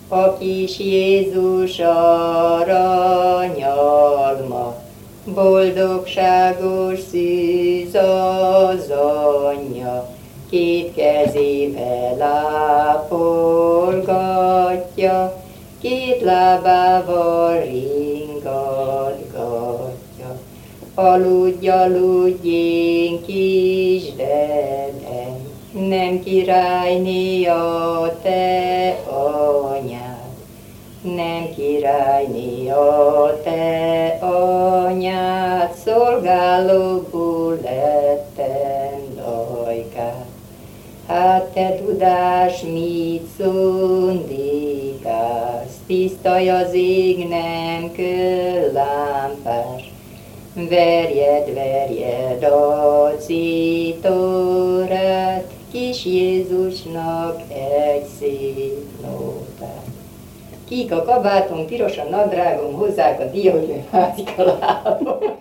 A kis Jézus aranyalma, boldogságos szűz az anyja, két kezével ápolgatja, két lábával ringatgatja. Aludj, aludj, én kisdedem, nem királyné a te anyád, nem királyné a te anyád, szolgálóból lettem dajkát. Hát te tudás, mit szundikálsz, tisztaj az ég, nem kőlámpás. Verjed, verjed a citorát, kis Jézusnak egy szép nótát. Kék a kabátom, piros a nadrágom, hozzák a diógyőr házik a lábom.